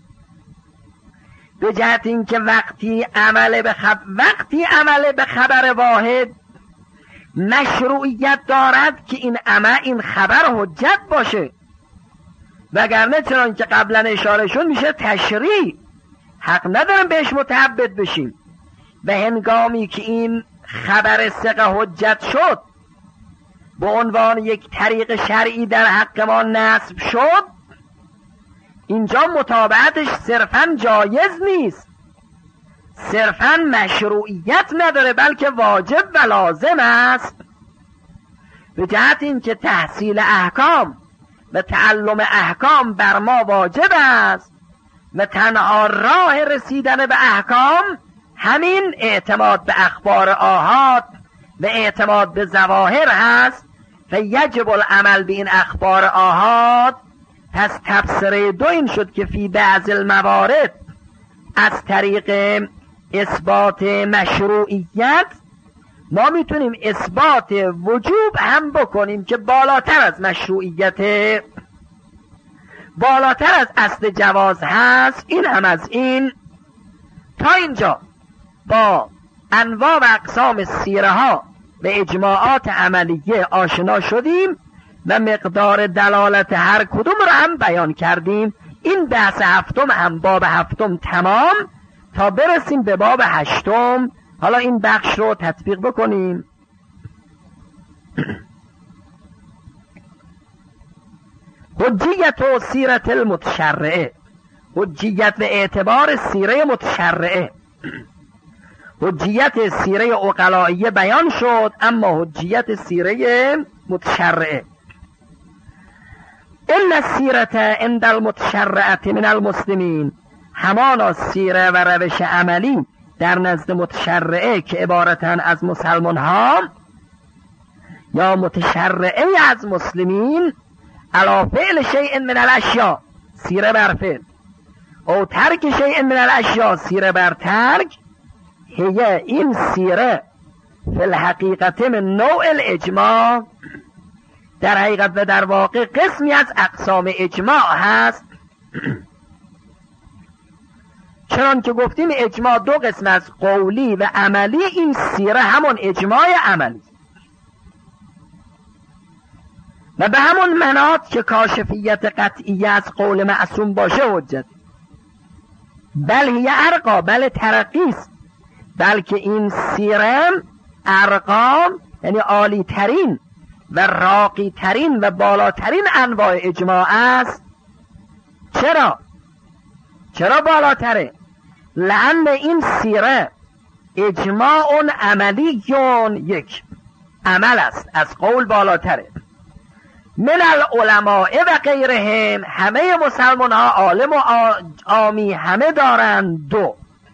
به جهت اینکه وقتی عمل به خب... وقتی عمل به خبر واحد مشروعیت دارد که این عمل این خبر حجت باشه، وگرنه چنان که قبلا اشاره شد میشه تشریع، حق ندارم بهش متعبد بشیم. و هنگامی که این خبر ثقه حجت شد به عنوان یک طریق شرعی در حق ما نصب شد، اینجا متابعتش صرفاً جایز نیست، صرفاً مشروعیت نداره بلکه واجب و لازم است، به جهت این که تحصیل احکام و تعلم احکام بر ما واجب است و تنها راه رسیدن به احکام همین اعتماد به اخبار آحاد و اعتماد به ظواهر هست و یجب العمل به این اخبار آحاد. پس تفسیر دو این شد که فی بعض الموارد از طریق اثبات مشروعیت ما میتونیم اثبات وجوب هم بکنیم که بالاتر از مشروعیت، بالاتر از اصل جواز هست. این هم از این. تا اینجا با انواع و اقسام سیره ها و اجماعات عملیه آشنا شدیم و مقدار دلالت هر کدوم رو هم بیان کردیم. این بحث هفتم هم باب هفتم تمام تا برسیم به باب هشتم. حالا این بخش رو تطبیق بکنیم. حجیت و سیرت المتشرعه، حجیت و اعتبار سیره متشرعه. حجیت سیره عقلائیه بیان شد، اما حجیت سیره متشرعه. ان السیرت عند المتشرعه من المسلمین، همانا سیره و روش عملی در نزد متشرعه که عبارتن از مسلمان ها یا متشرعه از مسلمین، علی فعل شیء من الاشیاء، سیره بر فعل، او ترک شیء من الاشیاء، سیره بر ترک. هی این سیره فی الحقیقت من نوع الاجماع، در حقیقت و در واقع قسمی از اقسام اجماع هست. چنان که گفتیم اجماع دو قسم از قولی و عملی، این سیره همون اجماع عملی و به همون مناط که کاشفیت قطعی از قول معصوم باشه حجت، بل هی ارقا، بل ترقیست، بلکه این سیره ارقام یعنی عالی ترین و راقی ترین و بالاترین انواع اجماع است. چرا؟ چرا بالاتره؟ لأن این سیره اجماع عملیون، یک عمل است، از قول بالاتره. من العلماء و غیرهم، همه مسلمان ها عالم و عامی همه دارند. دو،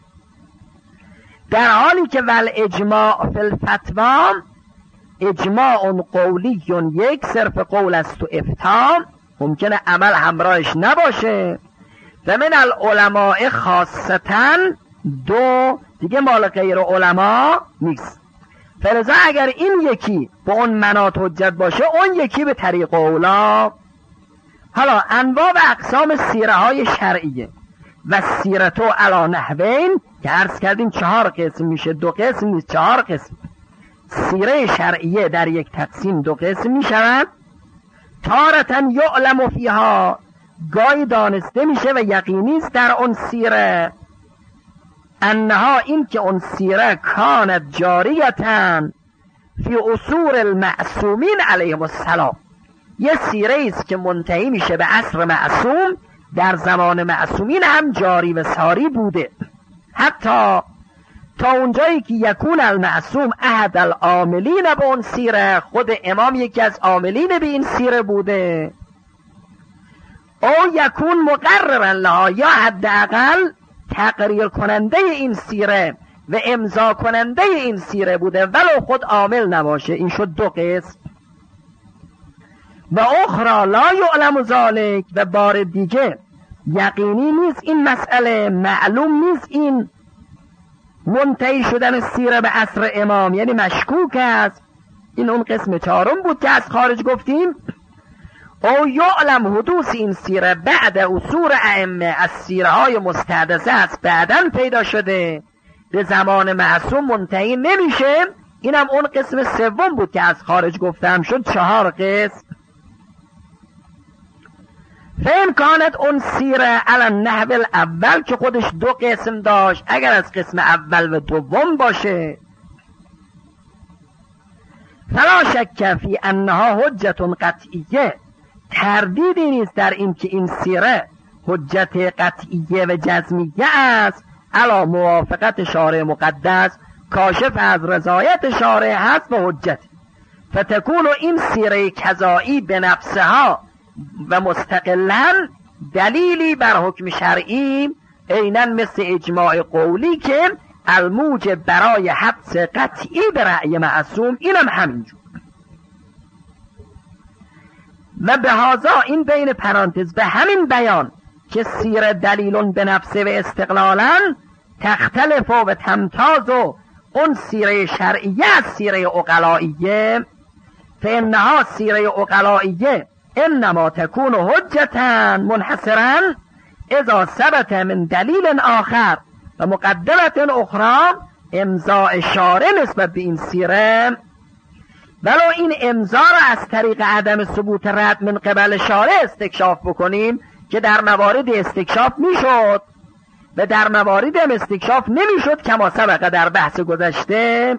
در حالی که ول اجماع فی الفتوا، اجماع قولیون، یک صرف قول است و افتاء، ممکنه عمل همراهش نباشه. و من العلماء خاصتاً، دو دیگه مال غیر علما نیست. فلذا اگر این یکی به اون مناط حجت باشه، اون یکی به طریق اولا. حالا انواع و اقسام سیره های شرعیه و سیرتو علی نحوین که عرض کردیم چهار قسم میشه، دو قسم نیست، چهار قسم. سیره شرعیه در یک تقسیم دو قسم میشوند. تارتن یعلم فیها، گاهی دانسته میشه و یقینی است در اون سیره، انها، این که اون سیره کانت جاریتن فی اصول المعصومین علیهم السلام، یه سیره است که منتهی میشه به عصر معصوم، در زمان معصومین هم جاری و ساری بوده، حتی تا اونجایی که یکون المعصوم احد العاملین به اون سیره، خود امام یکی از عاملین به این سیره بوده، او یکون مقررا لها، یا حداقل تقریر کننده این سیره و امضا کننده این سیره بوده ولو خود عامل نباشه. این شد دو قسم. و اخرى لا یعلم ذلک، و بار دیگه یقینی نیست این مسئله، معلوم نیست این منتهی شدن سیره به عصر امام، یعنی مشکوک است. این اون قسم چهارم بود که از خارج گفتیم. او یعلم حدوث این سیره بعد اصول ائمه، از سیره های مستحدثه است بعدن پیدا شده، به زمان معصوم منتهی نمیشه. اینم اون قسم سوم بود که از خارج گفتم، شد چهار قسم. فهم کانت اون سیره علی نحو الاول، که خودش دو قسم داشت، اگر از قسم اول و دوم باشه، فلا شک فی انها حجت قطعیه، تردیدی نیست در این که این سیره حجت قطعیه و جزمیه است، علی موافقت شارع مقدس، کاشف از رضایت شارع هست و حجت. فتکون این سیره کذایی به نفسها و مستقلا دلیلی بر حکم شرعی، عیناً مثل اجماع قولی که الموجب برای حبس قطعی به رأی معصوم، اینم همینجور. و به هذا این بین پرانتز به همین بیان که سیره دلیلون به نفسه و استقلالا تختلف و تمتاز و اون سیره شرعیه از سیره عقلائیه، فانها سیره عقلائیه انما تكون حجتا منحصرا اذا ثبت من دلیل آخر و مقدمت اخرى امضاء شارع نسبت به این سیره، ولو این امضا را از طریق عدم ثبوت رد من قبل شارع استکشاف بکنیم که در موارد استکشاف میشد و در موارد هم استکشاف نمیشد کما سبق در بحث گذشته.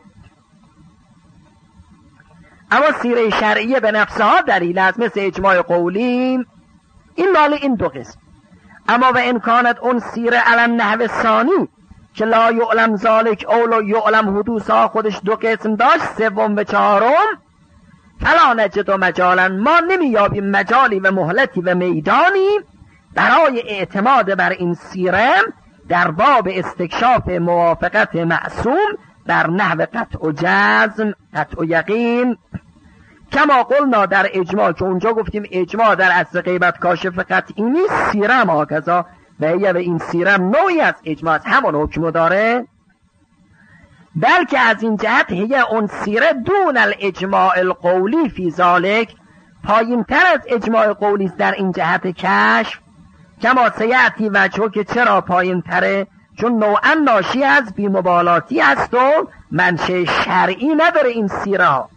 اما سیره شرعیه به نفسها دلیل است مثل اجماع قولی، این مال این دو قسم. اما و امکانت اون سیره علم نحو ثانی که لا یعلم ذالک او لا یعلم حدوثا، خودش دو قسم داشت، سوم و چهارم، فلا نجد و مجالا، ما نمیابیم مجالی و مهلتی و میدانی برای اعتماد بر این سیره در باب استکشاف موافقت معصوم در نحو قطع و جزم، قطع و یقین. کما قلنا در اجماع، که اونجا گفتیم اجماع در اصل غیبت کاشف قطعی نیست، سیره ما کذا و هیه و این سیره نوعی از اجماع همون حکم داره، بلکه از این جهت هیه اون سیره دون الاجماع القولی فی ذالک، پایین تر از اجماع قولی در این جهت کشف. کما سیعتی وجهو، که چرا پایین تره؟ چون نوعا ناشی از بی‌مبالاتی است و منشه شرعی نداره این سیره ها.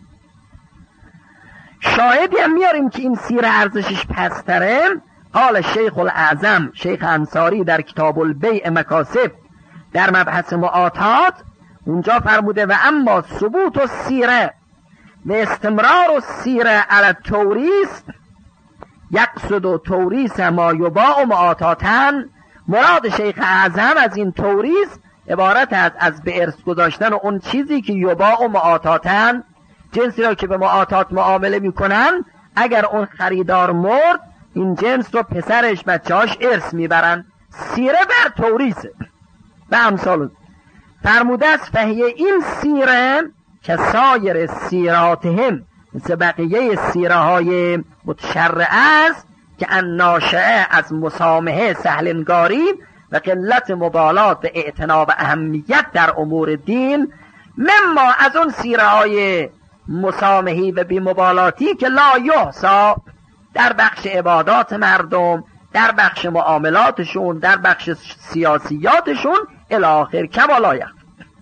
شاهدی هم میاریم که این سیره ارزشش پستره. قال شیخ الاعظم شیخ انصاری در کتاب البیع مکاسب در مبحث معاطات، اونجا فرموده و اما ثبوت و سیره و استمرار و سیره علی توریس یقصد و توریس ما یباع و معاطاتن. مراد شیخ اعظم از این توریس عبارت از از به ارث گذاشتن و اون چیزی که یباع و معاطاتن، جنسی را که به معاطات معامله میکنن، اگر اون خریدار مرد این جنس رو پسرش بچهاش ارث میبرن، سیره بر توریسه و امثال. فرموده است فهیه این سیره که سایر سیراتهم، مثل بقیه سیره های متشرعه است که الناشئه از مسامحه سهلنگاری و قلت مبالات و اعتنا و اهمیت در امور دین، مما از اون سیره های مسامحی و بی‌مبالاتی که لا یحصا در بخش عبادات مردم، در بخش معاملاتشون، در بخش سیاسیاتشون الاخر کما لا یخفی.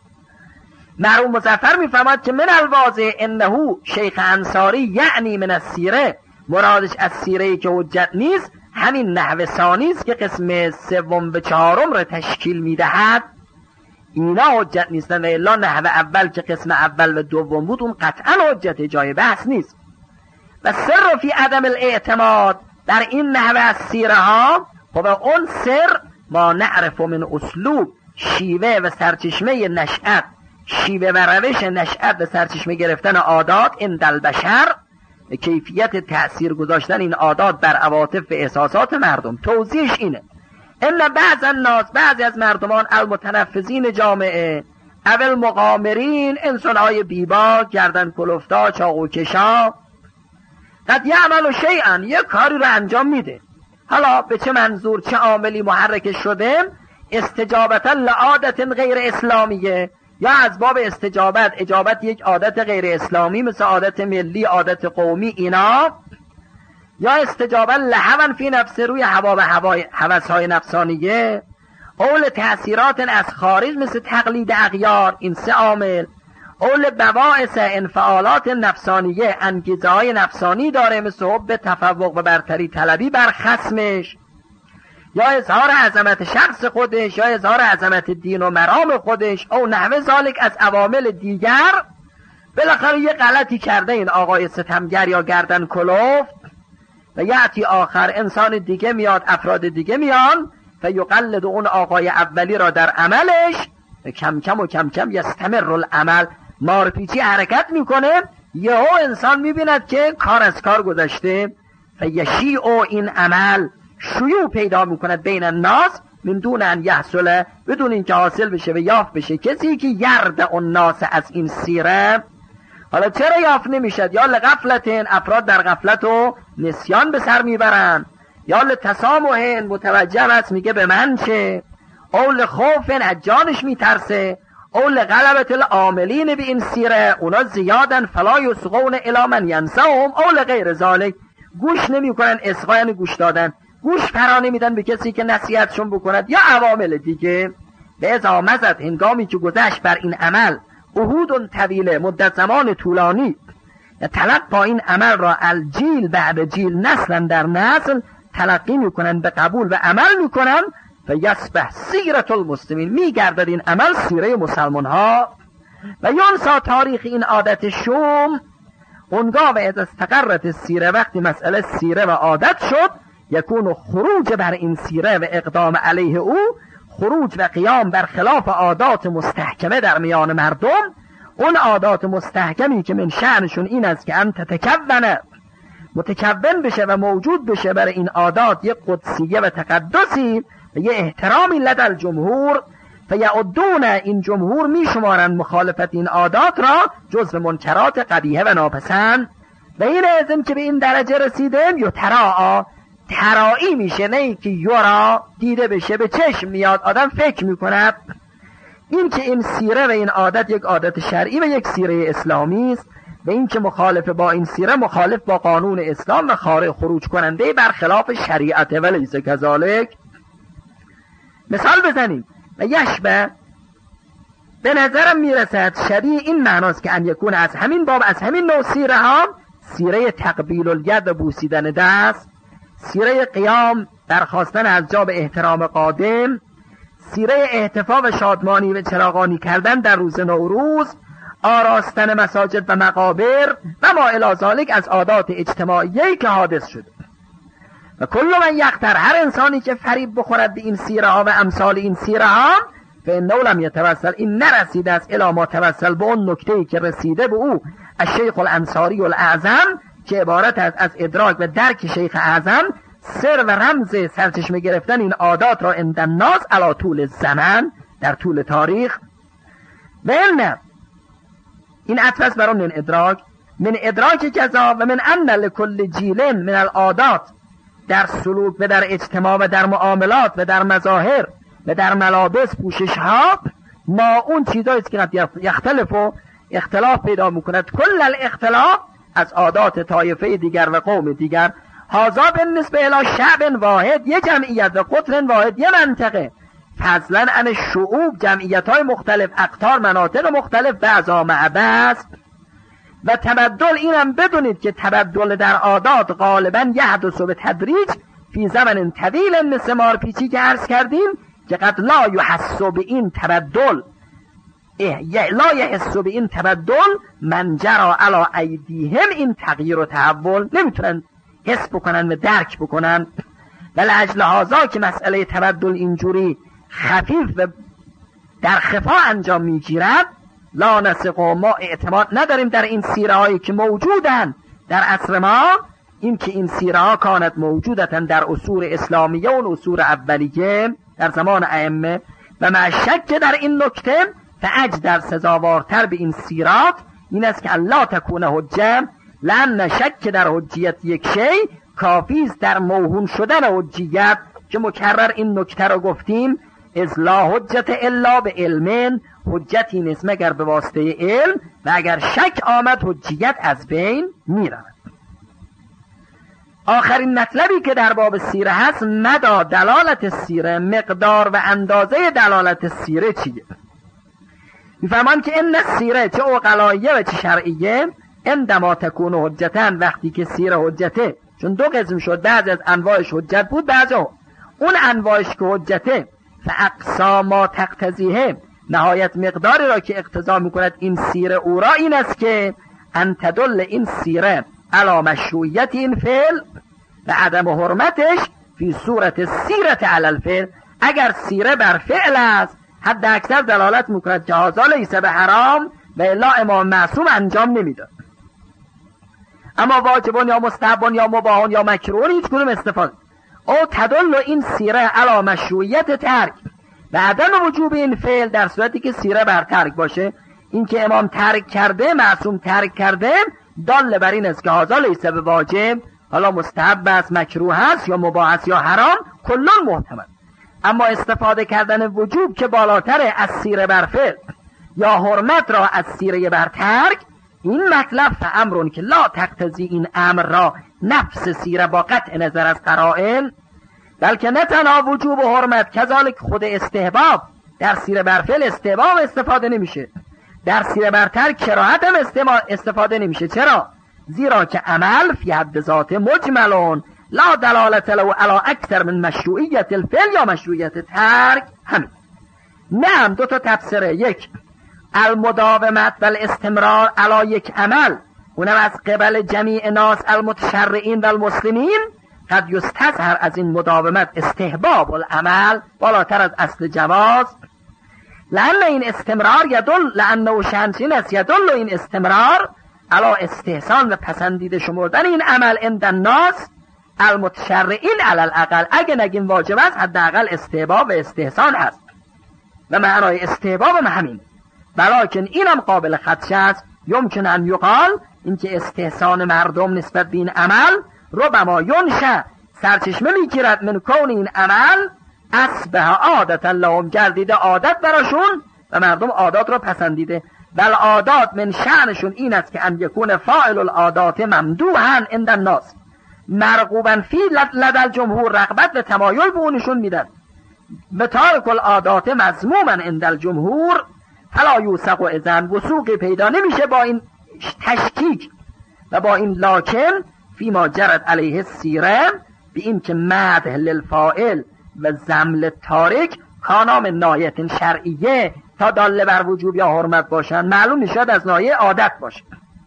مرحوم مظفر میفهمد که من الواضح انه شیخ انصاری یعنی من السیره، مرادش از سیره‌ای که حجت نیست همین نحو ثانی است که قسم سوم و چهارم را تشکیل میدهد، اینا حجت نیستن. و الا نحو اول که قسم اول و دوم بود اون قطعا حجت، جای بحث نیست. و سر فی عدم الاعتماد در این نحو از سیره ها، خب اون سر ما نعرف من اسلوب، شیوه و سرچشمه نشأت، شیوه و روش نشأت و سرچشمه گرفتن عادات عند البشر، کیفیت تأثیر گذاشتن این عادات بر عواطف و احساسات مردم. توضیحش اینه ان بعض الناس، بعضی از مردمان، المتنفذین جامعه، اول مقامرین، انسانهای بیبا، گردن کلفتا، چاقو کشا، قد یعمل شیئا، یک کاری رو انجام میده، حالا به چه منظور، چه عاملی محرک شده، استجابتا لعادت غیر اسلامیه، یا از باب استجابت، اجابت یک عادت غیر اسلامی مثل عادت ملی، عادت قومی اینا، یا استجابت لهون فی نفسه روی هوا و هوس‌های نفسانیه، اول تأثیرات از خارج مثل تقلید اغیار، این سه عامل، اول بواعث انفعالات نفسانیه، انگیزه های نفسانی داره مثل حب تفوق و برتری طلبی بر خصمش، یا اظهار عظمت شخص خودش، یا اظهار عظمت دین و مرام خودش، او نحوه ذالک از عوامل دیگر. بالاخره یه غلطی کرده این آقای ستمگر یا گردن کلفت و یعطی آخر، انسان دیگه میاد، افراد دیگه میان و یقلد اون آقای اولی را در عملش، کم کم و کم کم یستمر العمل، مارپیچی حرکت میکنه، یهو انسان میبیند که کار از کار گذشته و یشیع این عمل شیوع پیدا میکند بین الناس من دون ان یحصل، بدون اینکه حاصل بشه و یافت بشه کسی که یرد الناس از این سیره. حالا چرا یافت نمیشد؟ یا لغفلتن، افراد در غفلت و نسیان به سر میبرن، یا لتسامحن، متوجه است میگه به من چه، او لخوفن، از جانش میترسه، او لغلبت العاملین به این سیره، اونا زیادن فلا یسقون الی من ینسهم، او لغیر ذالک، گوش نمیکنن، اسقا یعنی گوش دادن، گوش فرا نمیدن به کسی که نصیحتشون بکند، یا عوامل دیگه. به ازامزد، هنگامی که گذشت بر این عمل عهود طویله، مدت زمان طولانی، تلقا این عمل را الجیل بعد جیل، نسلا در نسل تلقی میکنن، به قبول و عمل میکنن و یصبح سیرت المسلمین، میگردد این عمل سیره مسلمان ها و ینسا تاریخ این عادت شوم. اونگاه و از استقرت سیره، وقتی مسئله سیره و عادت شد، یکون خروج بر این سیره و اقدام علیه او، خروج و قیام بر خلاف عادات مستحکمه در میان مردم، اون عادات مستحکمی که من شأنشون این است که انت تکونه، متکون بشه و موجود بشه برای این عادات یک قدسیه و تقدسی و یه احترامی لدى الجمهور، فیعدون، این جمهور میشمارن مخالفت این عادات را جزو منکرات قبیحه و ناپسند. و این ازم که به این درجه رسیدیم، یو تراعا، ترائی میشه، نه که یورا، دیده بشه، به چشم میاد، آدم فکر میکنه. این که این سیره و این عادت یک عادت شرعی و یک سیره اسلامی است و این که مخالف با این سیره مخالف با قانون اسلام و خارج خروج کننده بر خلاف شریعت و لیس کذالک. مثال بزنیم و یشبه، به نظرم میرسد شبیه این معناست که ان یکون، از همین باب، از همین نوع سیره ها، سیره تقبیل الید و بوسیدن دست، سیره قیام درخواستن از جا به احترام قادم، سیره احتفا و شادمانی و چراغانی کردن در روز نوروز، آراستن مساجد و مقابر و ما الی ذالک از عادات اجتماعی که حادث شده. و کل من یختر، هر انسانی که فریب بخورد به این سیره ها و امثال این سیره ها، فانه لم یتوسل، این نرسیده است الی ما توسل، به اون نکته‌ای که رسیده به او الشیخ الانصاری الاعظم، که عبارت است از ادراک و درک شیخ اعظم سر و رمز سرچشمه گرفتن این عادات را عند الناس علی طول زمان، در طول تاریخ. و این این اطفس برام من ادراک، من ادراک کذا و من ان لکل جیل من العادات، در سلوک و در اجتماع و در معاملات و در مظاهر و در ملابس، پوشش ها، ما اون چیزایی که قد یختلف و اختلاف پیدا میکند، کل الاختلاف از عادات طایفه دیگر و قوم دیگر، هذا بالنسبه الی شعب واحد، یه جمعیت و قطر واحد، یه منطقه، فضلا عن شعوب، جمعیت های مختلف، اقطار، مناطق مختلف، بعضا مع بعض. و تبدل، اینم بدونید که تبدل در عادات غالبا یحدث به تدریج فی زمن طویل، مثل مارپیچی که عرض کردیم که قد لا یحس به این تبدل، لا یحس به این تبدل من جرى علی ایدیهم، این تغییر و تحول نمیتونن حس بکنن و درک بکنن. ولی اجل هذا که مسئله تبدل اینجوری خفیف و در خفا انجام میگیرد، لا نثق، ما اعتماد نداریم در این سیره هایی که موجودن در عصر ما، این که این سیره ها کانت موجودتن در اصول اسلامیه و اصول اولیه در زمان ائمه، و مع شک در این نکته فاج در سزاوارتر به این سیرات این است که الله تکون حجه، لان شک در حجیت یک شی کافی است در موهون شدن حجیت، که مکرر این نکته رو گفتیم. از لا حجت الا به علم، حجتی نیست مگر به واسطه علم و اگر شک آمد حجیت از بین می رود. آخرین مطلبی که در باب سیره هست مدى دلالت سیره، مقدار و اندازه دلالت سیره چیه؟ میفهمان که این سیره چه عقلاییه و چه شرعیه عندما تکون حجتن، وقتی که سیره حجته، چون دو قسم شد، بعضی از انواعش حجت بود، بعضی اون انواعش که حجته فاقصا ما تقتضیه، نهایت مقداری را که اقتضا میکند این سیره او را این است که ان تدل این سیره علی مشروعیت این فعل و عدم حرمتش فی صورت سیرت علی الفعل. اگر سیره بر فعل است حد اکثر دلالت میکند که هذا لیس به حرام و الا امام معصوم انجام نمیداد. اما واجبون یا مستحبون یا مباحون یا مکروه هیچ کدوم استفاده. او تدل این سیره علی مشروعیت ترک و عدم وجوب این فعل در صورتی که سیره بر ترک باشه. این که امام ترک کرده، معصوم ترک کرده، دال بر این است که هذا لیس به واجب، حالا مستحب است، مکروه است یا مباح است یا حرام، کلا محتمل. اما استفاده کردن وجوب که بالاتر از سیره بر فعل یا حرمت را از سیره بر ترک، این مطلب فامرون که لا تقتضی، این امر را نفس سیره با قطع نظر از قرائن، بلکه نه تنها وجوب و حرمت، کذالک خود استحباب. در سیره بر فعل استحباب استفاده نمیشه، در سیره بر ترک کراهت هم استفاده نمیشه. چرا؟ زیرا که عمل فی حد ذات مجملون لا دلالت له علی اکثر من مشروعیت الفعل یا مشروعیت ترک. همین نعم دو تا تفسیره، یک المداومت و الاستمرار علی یک عمل، اونم از قبل جمیع ناس المتشرعین و المسلمین، قد یستظهر از این مداومت استحباب العمل بالاتر از اصل جواز. لأن این استمرار یدل، لأنه شانسین است، یدل این استمرار علی استحسان و پسندیده شمردن این عمل عند الناس المتشرعین علی الاقل. اگه نگیم واجب است، حداقل استحباب و استحسان هست و معنای استحباب هم همین. بلکن اینم قابل خدشه است، یمکن ان یقال، اینکه استحسان مردم نسبت به این عمل ربما ینشأ، سرچشمه میگیرد من کون این عمل اصبح عادتا لهم، گردیده عادت براشون و مردم عادات رو پسندیده. بل عادات من شأنشون این است که ان یکون فاعل العادات ممدوحا عند الناس مرغوبا فی لدى الجمهور، رغبت و تمایل به اونشون میدن. متارک العادات مذموما عند الجمهور فلا یوثق اذن، وثوقی پیدا نمیشه با این تشکیک و با این لاکن فیما جرت علیه السیره، به این که مدح للفاعل و ذم للتارک کانا من ناحیه شرعیه تا داله بر وجوب یا حرمت باشن، معلوم نشد از ناحیه عادت باشه.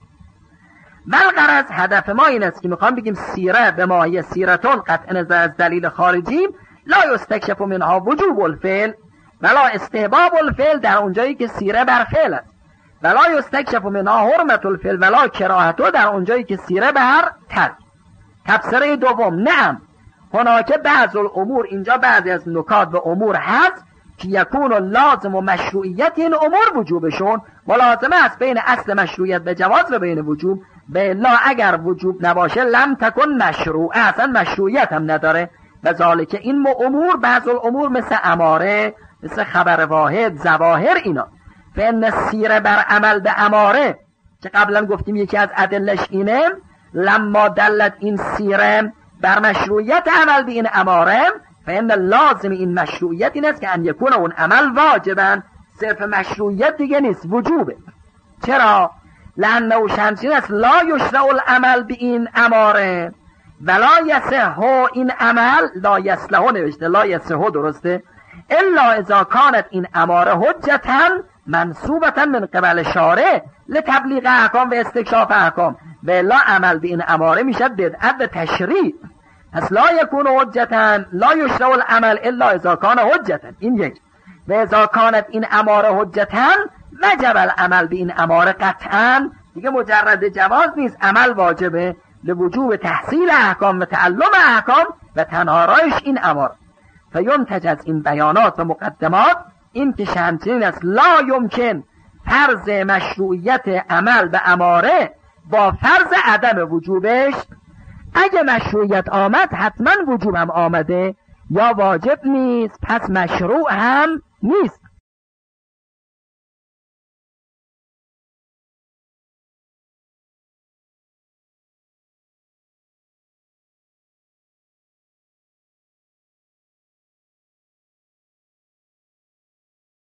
والغرض، هدف ما این است که میخوام بگیم سیره به ماهی سیرتون قطع نظر از دلیل خارجی لا یستکشف منها وجوب الفعل ولا استحباب الفعل، در اونجایی که سیره بر فعل است، ولا یستکشف منها حرمت الفعل ولا کراهتو، در اونجایی که سیره بر ترک. تفسیر دوم، نعم هناک بعض الامور، اینجا بعضی از نکات و امور هست که یکون لازم و مشروعیت این امور وجوبشون ملازمه است بین اصل مشروعیت و جواز و بین وجوب. به لا اگر وجوب نباشه لم تکن مشروع، اصلا مشروعیت هم نداره. و ذالک این امور، بعض الامور مثل اماره، مثل خبر واحد، ظواهر، اینا فإن سیره بر عمل به اماره که قبلا گفتیم یکی از ادلش اینه، لما دلت این سیره بر مشروعیت عمل به این اماره فإن لازم این مشروعیت این است که ان یکون اون عمل واجبا، صرف مشروعیت دیگه نیست، وجوبه. چرا؟ لأنه شمسین است لا یشرع العمل به این اماره ولا یصح این عمل، لا یصلح نوشته، لا یصح درسته، الا اذا کانت این اماره حجتا منصوبتا من قبل شارع لتبلیغ احکام و استکشاف احکام، و الا عمل به این اماره میشد بدعت و تشریع. پس لا یکون حجتا، لا یشرع العمل الا اذا کان حجتا، این یک. و اذا کانت این اماره حجتا وجب العمل به این اماره قطعا، دیگه مجرد جواز نیست، عمل واجبه لوجوب تحصیل احکام و تعلم احکام و تنها رایش این امر. فینتج از این بیانات و مقدمات این که همچنین است لا یمکن فرض مشروعیت عمل به اماره با فرض عدم وجوبش. اگه مشروعیت آمد حتما وجوب هم آمده، یا واجب نیست پس مشروع هم نیست.